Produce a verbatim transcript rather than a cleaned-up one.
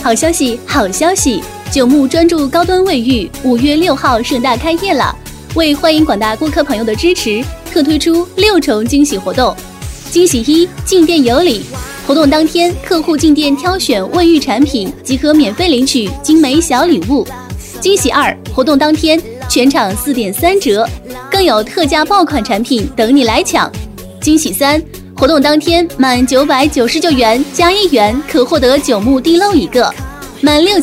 好消息，好消息！九牧专注高端卫浴五月六号盛大开业了。为欢迎广大顾客朋友的支持，特推出六重惊喜活动。惊喜一，进店有礼。活动当天，客户进店挑选卫浴产品即可免费领取精美小礼物。惊喜二，活动当天全场四点三折，更有特价爆款产品等你来抢。惊喜三，活动当天满九百九十九元加一元可获得九牧地漏一个，满六